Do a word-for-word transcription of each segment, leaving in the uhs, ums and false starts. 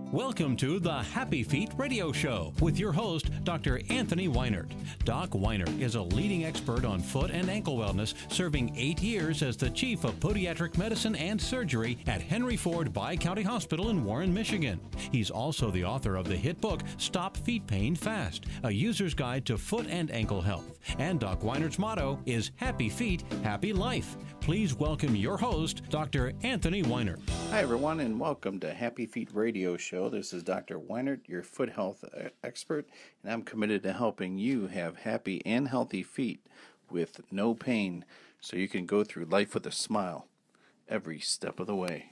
Welcome to the Happy Feet Radio Show with your host, Doctor Anthony Weinert. Doc Weinert is a leading expert on foot and ankle wellness, serving eight years as the Chief of Podiatric Medicine and Surgery at Henry Ford Bi-County Hospital in Warren, Michigan. He's also the author of the hit book, Stop Feet Pain Fast, a user's guide to foot and ankle health. And Doc Weinert's motto is Happy Feet, Happy Life. Please welcome your host, Doctor Anthony Weinert. Hi, everyone, and welcome to Happy Feet Radio Show. This is Doctor Weinert, your foot health expert, and I'm committed to helping you have happy and healthy feet with no pain so you can go through life with a smile every step of the way.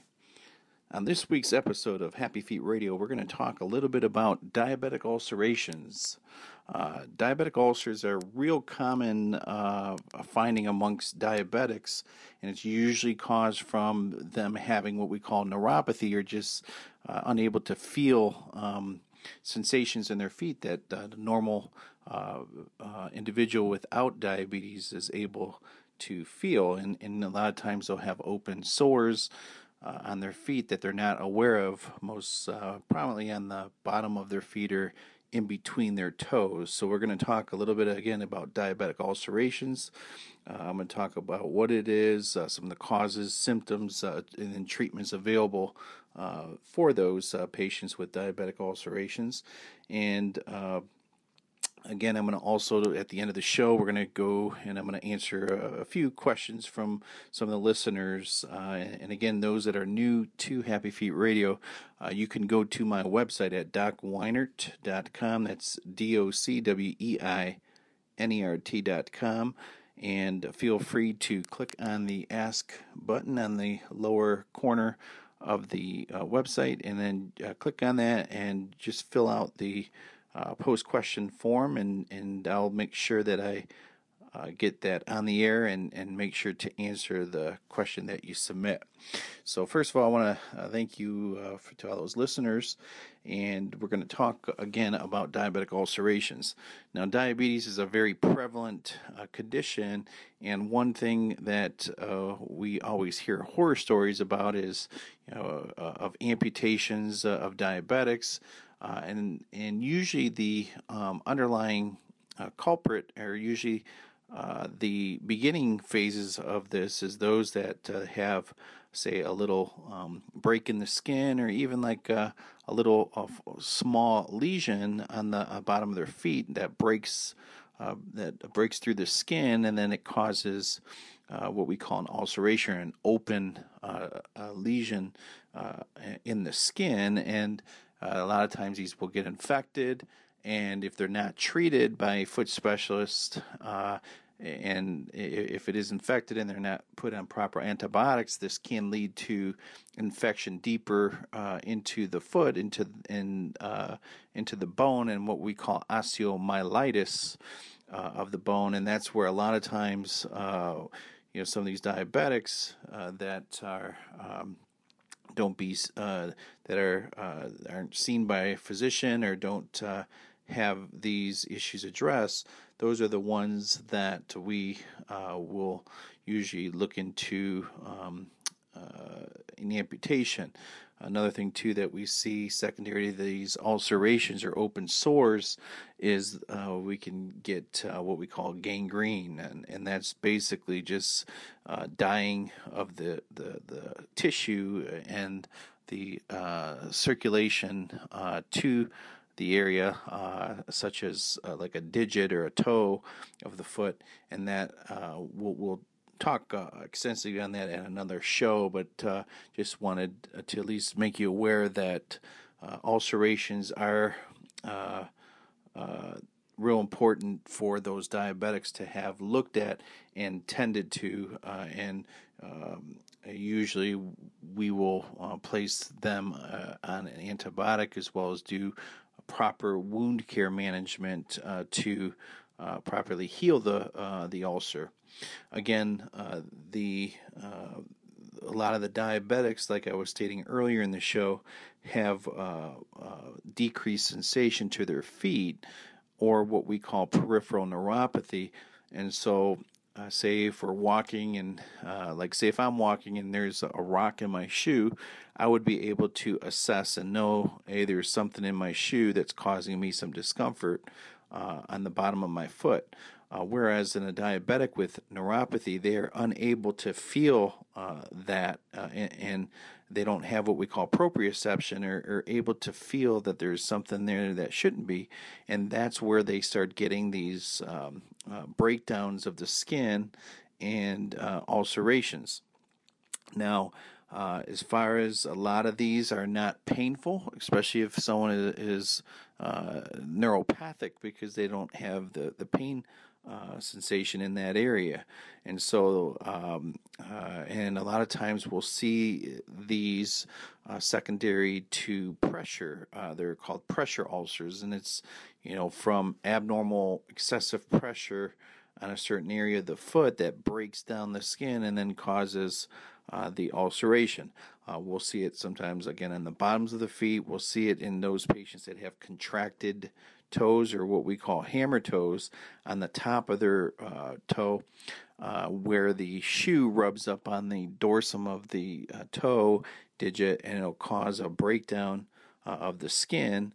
On this week's episode of Happy Feet Radio, we're going to talk a little bit about diabetic ulcerations. Uh, diabetic ulcers are a real common uh, finding amongst diabetics, and it's usually caused from them having what we call neuropathy, or just uh, unable to feel um, sensations in their feet that uh, the normal uh, uh, individual without diabetes is able to feel. And, and a lot of times they'll have open sores Uh, on their feet that they're not aware of, most uh, prominently on the bottom of their feet or in between their toes. So we're going to talk a little bit again about diabetic ulcerations. Uh, I'm going to talk about what it is, uh, some of the causes, symptoms, uh, and then treatments available uh, for those uh, patients with diabetic ulcerations. And uh, Again, I'm going to also, at the end of the show, we're going to go and I'm going to answer a, a few questions from some of the listeners. Uh, and, and again, those that are new to Happy Feet Radio, uh, you can go to my website at doc weinert dot com. That's D O C W E I N E R T dot com. And feel free to click on the Ask button on the lower corner of the uh, website, and then uh, click on that and just fill out the Uh, post question form, and, and I'll make sure that I uh, get that on the air and, and make sure to answer the question that you submit. So first of all, I want to uh, thank you uh, for, to all those listeners, and we're going to talk again about diabetic ulcerations. Now, diabetes is a very prevalent uh, condition, and one thing that uh, we always hear horror stories about is, you know, uh, of amputations uh, of diabetics. Uh, and and usually the um, underlying uh, culprit are usually uh, the beginning phases of this is those that uh, have, say, a little um, break in the skin, or even like a, a little uh, small lesion on the uh, bottom of their feet that breaks uh, that breaks through the skin, and then it causes uh, what we call an ulceration, an open uh, a lesion uh, in the skin. And Uh, a lot of times these will get infected, and if they're not treated by a foot specialist, uh, and if it is infected and they're not put on proper antibiotics, this can lead to infection deeper uh, into the foot, into in, uh, into the bone, and what we call osteomyelitis uh, of the bone. And that's where a lot of times, uh, you know, some of these diabetics uh, that are um, don't be uh, that are uh, aren't seen by a physician, or don't uh, have these issues addressed, those are the ones that we uh, will usually look into um, uh, in amputation. Another thing too that we see secondary to these ulcerations or open sores is uh, we can get uh, what we call gangrene, and, and that's basically just uh, dying of the, the, the tissue and the uh, circulation uh, to the area, uh, such as uh, like a digit or a toe of the foot, and that uh, will will talk uh, extensively on that at another show, but uh, just wanted to at least make you aware that uh, ulcerations are uh, uh, real important for those diabetics to have looked at and tended to, uh, and um, usually we will uh, place them uh, on an antibiotic, as well as do proper wound care management uh, to uh, properly heal the uh, the ulcer. Again, uh, the uh, a lot of the diabetics, like I was stating earlier in the show, have uh, uh, decreased sensation to their feet, or what we call peripheral neuropathy. And so, uh, say if we're walking, and uh, like say if I'm walking and there's a rock in my shoe, I would be able to assess and know, hey, there's something in my shoe that's causing me some discomfort uh, on the bottom of my foot. Uh, whereas in a diabetic with neuropathy, they are unable to feel uh, that, uh, and, and they don't have what we call proprioception, or, or able to feel that there's something there that shouldn't be, and that's where they start getting these um, uh, breakdowns of the skin and uh, ulcerations. Now, uh, as far as a lot of these are not painful, especially if someone is, is uh, neuropathic, because they don't have the, the pain uh, sensation in that area. And so, um, uh, and a lot of times we'll see these uh, secondary to pressure. Uh, they're called pressure ulcers, and it's, you know, from abnormal excessive pressure on a certain area of the foot that breaks down the skin and then causes uh, the ulceration. Uh, we'll see it sometimes, again, on the bottoms of the feet. We'll see it in those patients that have contracted toes, or what we call hammer toes, on the top of their uh, toe, uh, where the shoe rubs up on the dorsum of the uh, toe digit, and it'll cause a breakdown uh, of the skin,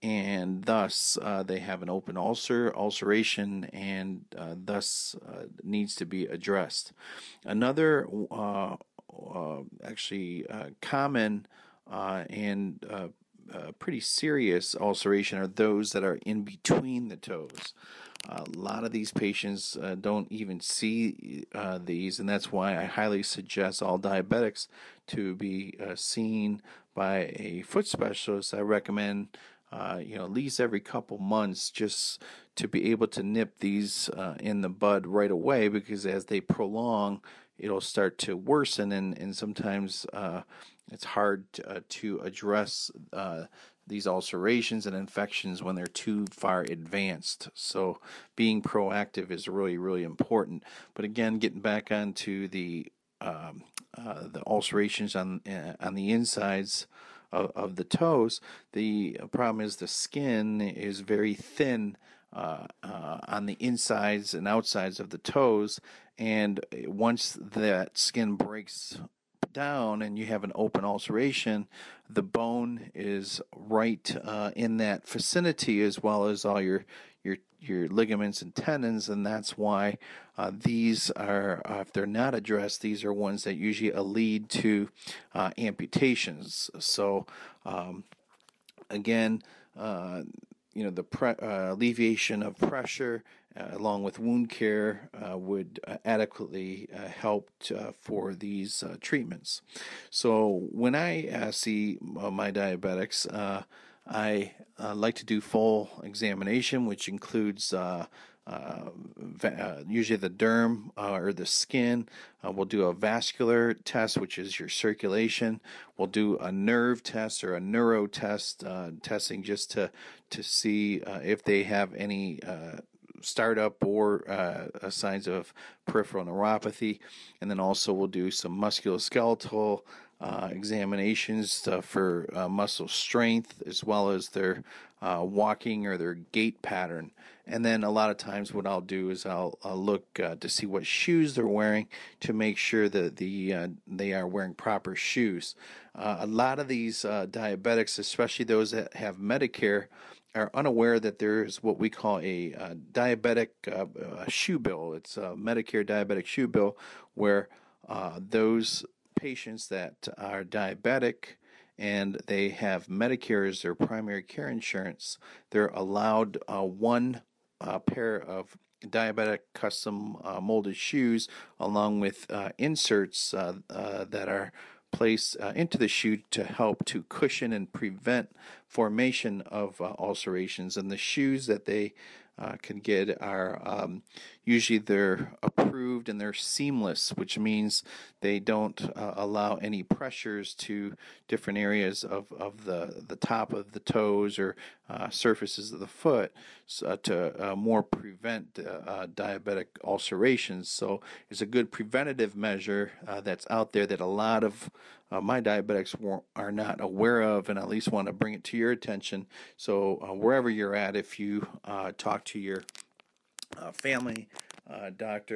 and thus uh, they have an open ulcer, ulceration, and uh, thus uh, needs to be addressed. Another uh, uh, actually uh, common uh, and uh, uh, pretty serious ulceration are those that are in between the toes. Uh, a lot of these patients uh, don't even see uh, these, and that's why I highly suggest all diabetics to be uh, seen by a foot specialist. I recommend Uh, you know, at least every couple months, just to be able to nip these uh, in the bud right away, because as they prolong, it'll start to worsen, and, and sometimes uh, it's hard to, uh, to address uh, these ulcerations and infections when they're too far advanced. So being proactive is really, really important. But again, getting back onto the um, uh, the ulcerations on uh, on the insides Of, of the toes, the problem is the skin is very thin uh, uh, on the insides and outsides of the toes, and once that skin breaks down and you have an open ulceration, the bone is right uh, in that vicinity, as well as all your your your ligaments and tendons, and that's why uh, these are, uh, if they're not addressed, these are ones that usually uh, lead to uh, amputations. So um, again, uh, you know, the pre- uh, alleviation of pressure uh, along with wound care uh, would uh, adequately uh, help t- uh, for these uh, treatments. So when I uh, see uh, my diabetics, uh, I uh, like to do full examination, which includes uh, uh, va- uh, usually the derm uh, or the skin. Uh, we'll do a vascular test, which is your circulation. We'll do a nerve test or a neuro test, uh, testing just to to see uh, if they have any uh, startup or uh, signs of peripheral neuropathy. And then also we'll do some musculoskeletal uh, examinations uh, for uh, muscle strength, as well as their uh, walking or their gait pattern. And then a lot of times what I'll do is I'll, I'll look uh, to see what shoes they're wearing to make sure that the uh, they are wearing proper shoes. Uh, a lot of these uh, diabetics, especially those that have Medicare, are unaware that there's what we call a uh, diabetic uh, uh, shoe bill. It's a Medicare diabetic shoe bill, where uh, those patients that are diabetic and they have Medicare as their primary care insurance, they're allowed uh, one uh, pair of diabetic custom uh, molded shoes, along with uh, inserts uh, uh, that are placed uh, into the shoe to help to cushion and prevent formation of uh, ulcerations. And the shoes that they uh, can get are um, usually they're approved and they're seamless, which means they don't uh, allow any pressures to different areas of, of the, the top of the toes or uh, surfaces of the foot, so, to uh, more prevent uh, uh, diabetic ulcerations. So it's a good preventative measure uh, that's out there that a lot of uh, my diabetics are not aware of, and at least want to bring it to your attention. So uh, wherever you're at, if you uh, talk to your uh, family uh, doctor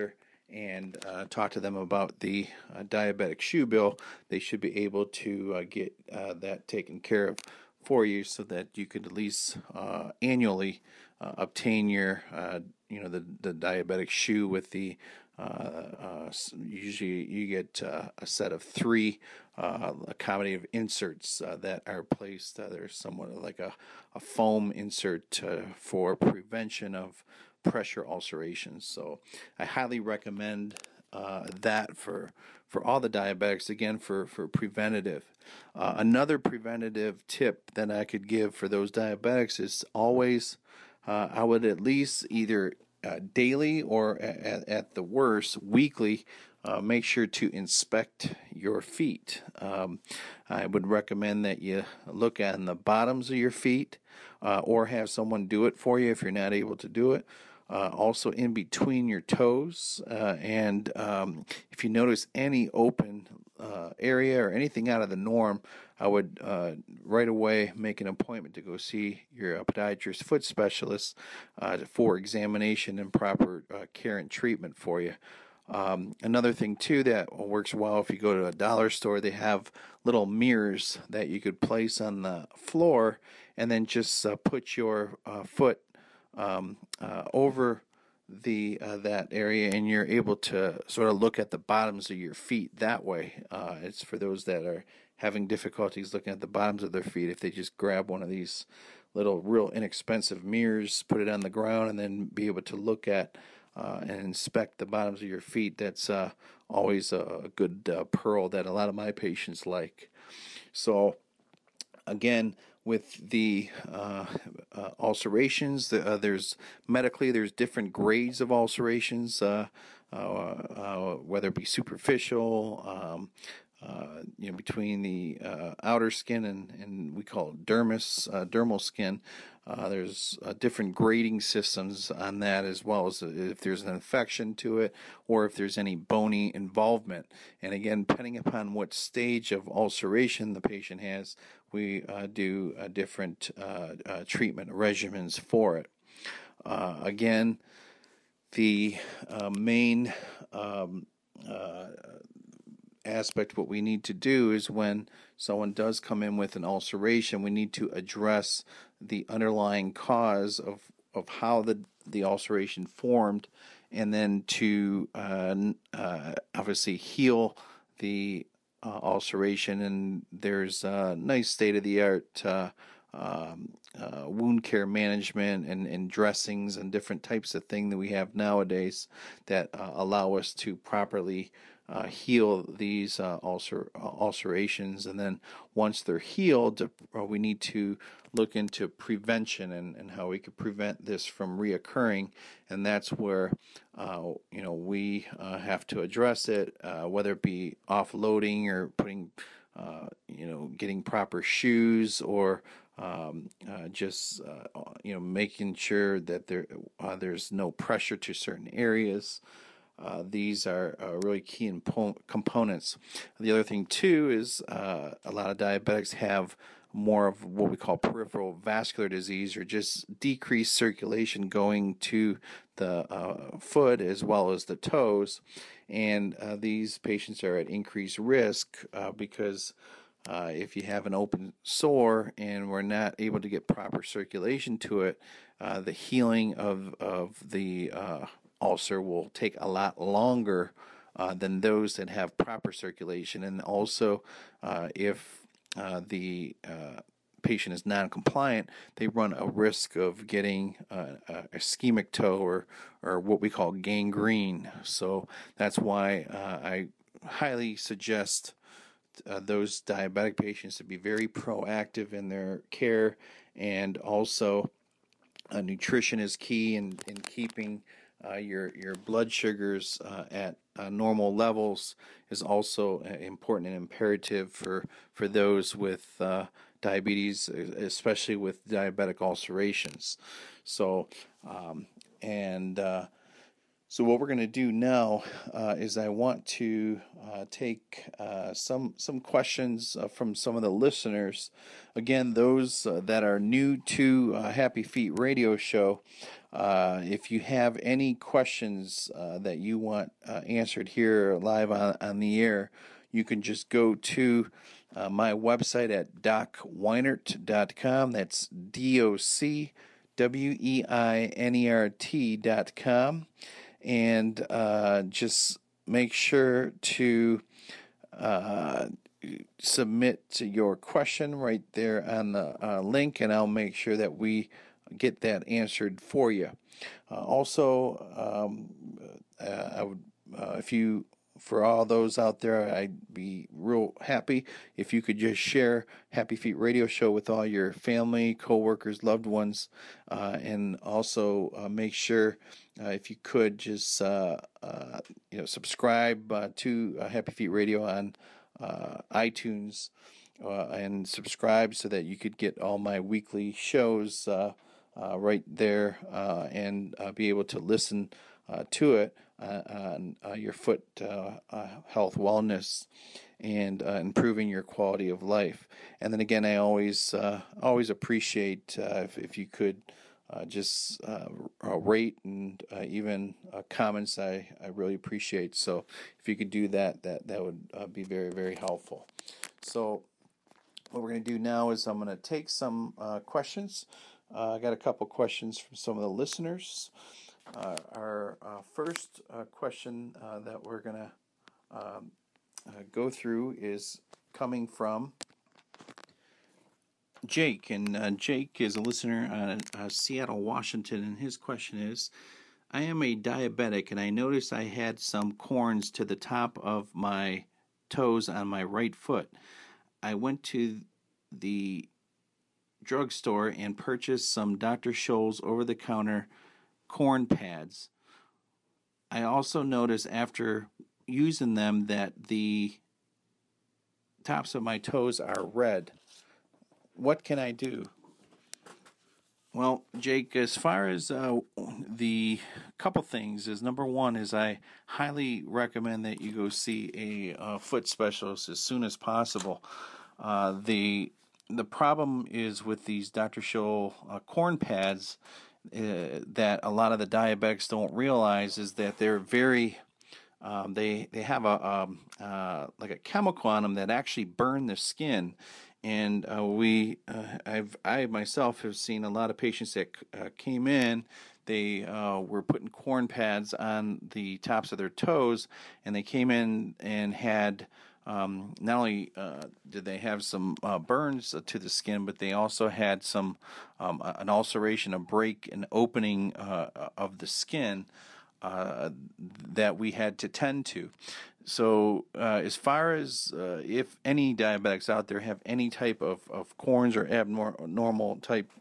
and uh, talk to them about the uh, diabetic shoe bill, they should be able to uh, get uh, that taken care of for you, so that you could at least uh, annually uh, obtain your, uh, you know, the the diabetic shoe with the. Uh, uh, usually, you get uh, a set of three uh, accommodative inserts uh, that are placed. Uh, there's somewhat like a, a foam insert uh, for prevention of pressure ulcerations. So, I highly recommend uh, that for for all the diabetics. Again, for for preventative. Uh, another preventative tip that I could give for those diabetics is always, uh, I would at least either Uh, daily or at, at the worst weekly, uh, make sure to inspect your feet. Um, I would recommend that you look at the bottoms of your feet, uh, or have someone do it for you if you're not able to do it. Uh, also in between your toes, uh, and um, if you notice any open uh, area or anything out of the norm, I would uh, right away make an appointment to go see your podiatrist foot specialist uh, for examination and proper uh, care and treatment for you. Um, another thing too that works well, if you go to a dollar store, they have little mirrors that you could place on the floor, and then just uh, put your uh, foot Um, uh, over the uh, that area, and you're able to sort of look at the bottoms of your feet that way. Uh, it's for those that are having difficulties looking at the bottoms of their feet. If they just grab one of these little real inexpensive mirrors, put it on the ground, and then be able to look at uh, and inspect the bottoms of your feet, that's uh, always a good uh, pearl that a lot of my patients like. So again, with the uh, uh, ulcerations, the, uh, there's medically there's different grades of ulcerations, uh, uh, uh, whether it be superficial, um, uh, you know, between the uh, outer skin and, and we call it dermis, uh, dermal skin. Uh, there's uh, different grading systems on that, as well as if there's an infection to it or if there's any bony involvement. And again, depending upon what stage of ulceration the patient has, we uh, do uh, different uh, uh, treatment regimens for it. Uh, again, the uh, main um, uh, aspect, what we need to do is when someone does come in with an ulceration, we need to address the underlying cause of, of how the, the ulceration formed, and then to uh, uh, obviously heal the uh, ulceration. And there's a nice state-of-the-art uh, um, uh, wound care management and, and dressings and different types of thing that we have nowadays that uh, allow us to properly Uh, heal these uh, ulcer uh, ulcerations. And then once they're healed, uh, we need to look into prevention and, and how we could prevent this from reoccurring. And that's where uh, you know we uh, have to address it, uh, whether it be offloading or putting uh, you know getting proper shoes, or um, uh, just uh, you know making sure that there uh, there's no pressure to certain areas. Uh, these are uh, really key impo- components. The other thing, too, is uh, a lot of diabetics have more of what we call peripheral vascular disease, or just decreased circulation going to the uh, foot as well as the toes. And uh, these patients are at increased risk uh, because uh, if you have an open sore and we're not able to get proper circulation to it, uh, the healing of, of the uh, ulcer will take a lot longer uh, than those that have proper circulation. And also, uh, if uh, the uh, patient is non-compliant, they run a risk of getting uh, a ischemic toe, or, or what we call gangrene. So that's why uh, I highly suggest uh, those diabetic patients to be very proactive in their care. And also, uh, nutrition is key in, in keeping Uh, your your blood sugars uh, at uh, normal levels is also important and imperative for for those with uh, diabetes, especially with diabetic ulcerations. So, um, and uh, So what we're going to do now uh, is I want to uh, take uh, some some questions uh, from some of the listeners. Again, those uh, that are new to uh, Happy Feet Radio Show. Uh, if you have any questions uh, that you want uh, answered here live on, on the air, you can just go to uh, my website at doc weinert dot com. That's D O C W E I N E R T dot com. And uh, just make sure to uh, submit your question right there on the uh, link, and I'll make sure that we get that answered for you. Uh, also, um, uh, I would, uh, if you, for all those out there, I'd be real happy if you could just share Happy Feet Radio Show with all your family, coworkers, loved ones, uh, and also uh, make sure, uh, if you could, just uh, uh, you know subscribe uh, to uh, Happy Feet Radio on uh, iTunes uh, and subscribe so that you could get all my weekly shows uh, uh, right there uh, and uh, be able to listen uh, to it. Uh, on uh, your foot uh, uh, health, wellness, and uh, improving your quality of life. And then again, I always uh, always appreciate uh, if, if you could uh, just uh, rate and uh, even uh, comments. I, I really appreciate. So if you could do that, that that would uh, be very very helpful. So what we're going to do now is I'm going to take some uh, questions. Uh, I got a couple questions from some of the listeners. Uh, our uh, first uh, question uh, that we're going to um, uh, go through is coming from Jake, and uh, Jake is a listener in uh, Seattle, Washington, and his question is, I am a diabetic, and I noticed I had some corns to the top of my toes on my right foot. I went to the drugstore and purchased some Doctor Scholl's over-the-counter corn pads. I also noticed after using them that the tops of my toes are red. What can I do? Well, Jake, as far as uh, the couple things is, number one is I highly recommend that you go see a uh, foot specialist as soon as possible. Uh, the the problem is with these Doctor Scholl uh, corn pads. Uh, that a lot of the diabetics don't realize is that they're very, um, they they have a um, uh, like a chemical on them that actually burn the skin, and uh, we uh, I've I myself have seen a lot of patients that uh, came in. They uh, were putting corn pads on the tops of their toes, and they came in and had. Um, not only uh, did they have some uh, burns to the skin, but they also had some um, an ulceration, a break, an opening uh, of the skin uh, that we had to tend to. So uh, as far as uh, if any diabetics out there have any type of, of corns or abnormal type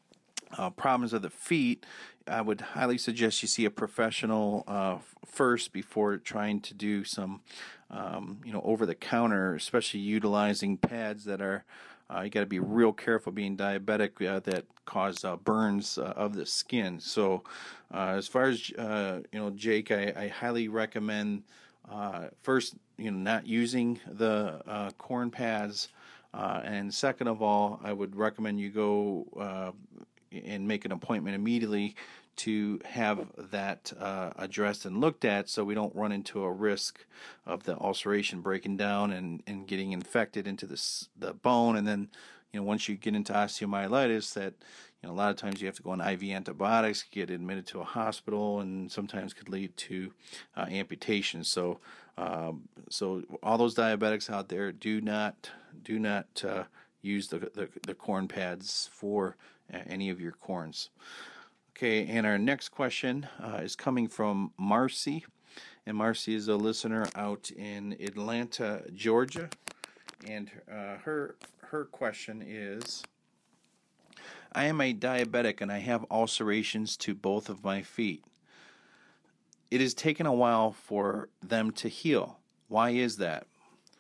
uh, problems of the feet, I would highly suggest you see a professional uh, first before trying to do some, um, you know, over-the-counter, especially utilizing pads that are, uh, you got to be real careful being diabetic uh, that cause uh, burns uh, of the skin. So uh, as far as, uh, you know, Jake, I, I highly recommend uh, first, you know, not using the uh, corn pads. Uh, and second of all, I would recommend you go uh, and make an appointment immediately to have that uh, addressed and looked at so we don't run into a risk of the ulceration breaking down and, and getting infected into the, the bone. And then, you know, once you get into osteomyelitis, that, you know, a lot of times you have to go on I V antibiotics, get admitted to a hospital, and sometimes could lead to uh, amputation. So, um, so all those diabetics out there, do not, do not uh, use the, the the corn pads for uh, any of your corns. Okay, and our next question uh, is coming from Marcy, and Marcy is a listener out in Atlanta, Georgia, and uh, her her question is, I am a diabetic and I have ulcerations to both of my feet. It has taken a while for them to heal. Why is that?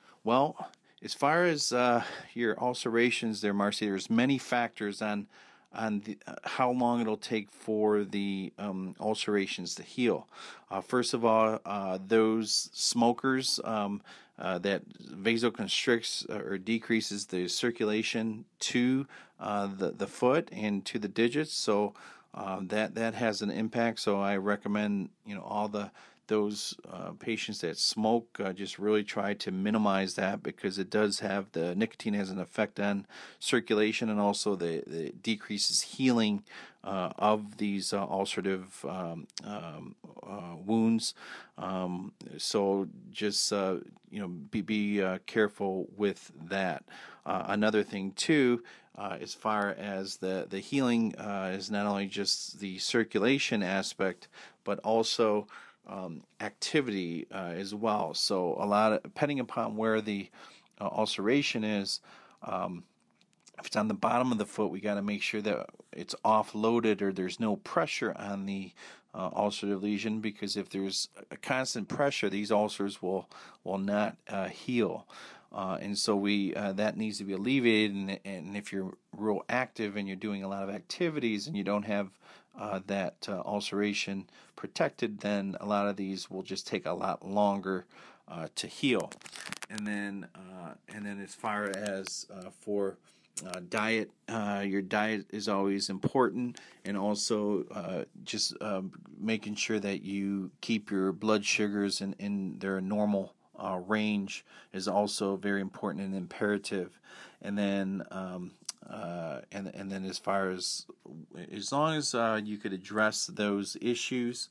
Well, as far as uh, your ulcerations there, Marcy, there's many factors on on the, uh, how long it'll take for the um, ulcerations to heal. Uh, first of all, uh, those smokers um, uh, that vasoconstricts or decreases the circulation to uh, the the foot and to the digits, so uh, that that has an impact. So I recommend, you know, all the those uh, patients that smoke, uh, just really try to minimize that, because it does have, the nicotine has an effect on circulation, and also the, the decreases healing uh, of these uh, ulcerative um, um, uh, wounds. Um, so just uh, you know, be, be uh, careful with that. Uh, another thing too, uh, as far as the the healing, uh, is not only just the circulation aspect, but also Um, activity uh, as well. So a lot of, depending upon where the uh, ulceration is, um, if it's on the bottom of the foot, we got to make sure that it's offloaded, or there's no pressure on the uh, ulcerative lesion, because if there's a constant pressure, these ulcers will will not uh, heal. Uh, and so we uh, that needs to be alleviated. And, and if you're real active and you're doing a lot of activities and you don't have uh, that uh, ulceration protected, then a lot of these will just take a lot longer uh, to heal. And then uh, and then as far as uh, for uh, diet, uh, your diet is always important, and also uh, just uh, making sure that you keep your blood sugars in, in their normal Uh, range is also very important and imperative. And then, um, uh, and and then as far as as long as uh, you could address those issues,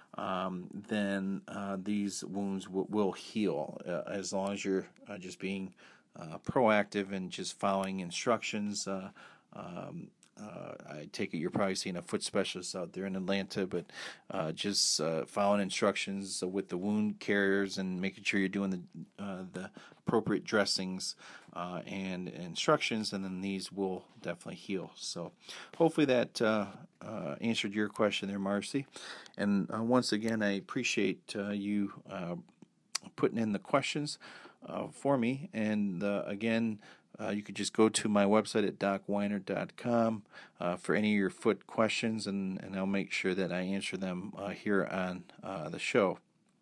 um, then uh, these wounds w- will heal. Uh, as long as you're uh, just being uh, proactive and just following instructions. Uh, um, Uh, I take it you're probably seeing a foot specialist out there in Atlanta, but uh, just uh, following instructions with the wound carriers and making sure you're doing the uh, the appropriate dressings uh, and instructions, and then these will definitely heal. So hopefully that uh, uh, answered your question there, Marcy. And uh, once again, I appreciate uh, you uh, putting in the questions uh, for me. And uh, again, Uh, you could just go to my website at doc weinert dot com uh, for any of your foot questions, and, and I'll make sure that I answer them uh, here on uh, the show.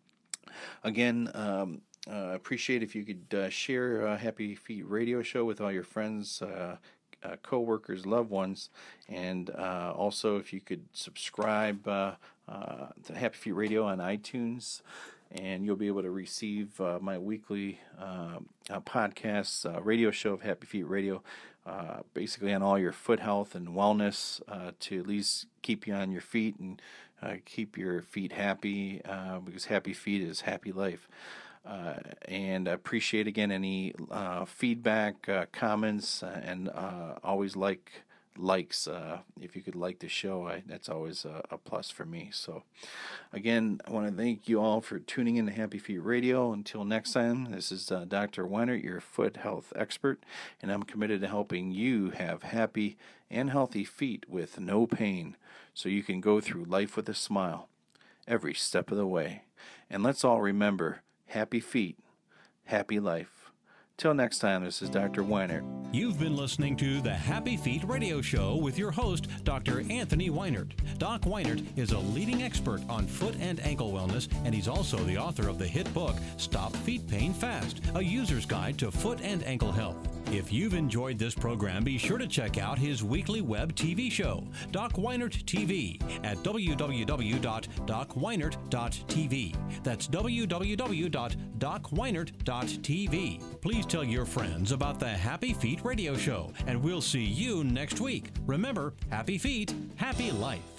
Again, um, uh, appreciate if you could uh, share uh, Happy Feet Radio Show with all your friends, uh, uh, co-workers, loved ones, and uh, also if you could subscribe uh, uh, to Happy Feet Radio on iTunes, and you'll be able to receive uh, my weekly uh, uh, podcast, uh, radio show of Happy Feet Radio, uh, basically on all your foot health and wellness, uh, to at least keep you on your feet and uh, keep your feet happy, uh, because happy feet is happy life. Uh, and I appreciate, again, any uh, feedback, uh, comments, uh, and uh, always like likes. Uh, if you could like the show, I, that's always a, a plus for me. So again, I want to thank you all for tuning in to Happy Feet Radio. Until next time, this is uh, Doctor Weinert, your foot health expert, and I'm committed to helping you have happy and healthy feet with no pain, so you can go through life with a smile every step of the way. And let's all remember, happy feet, happy life. Till next time, this is Doctor Weinert. You've been listening to the Happy Feet Radio Show with your host, Doctor Anthony Weinert. Doc Weinert is a leading expert on foot and ankle wellness, and he's also the author of the hit book, Stop Feet Pain Fast, a user's guide to foot and ankle health. If you've enjoyed this program, be sure to check out his weekly web T V show, Doc Weinert T V, at w w w dot doc weinert dot t v. That's w w w dot doc weinert dot t v. Please tell your friends about the Happy Feet Radio Show, and we'll see you next week. Remember, happy feet, happy life.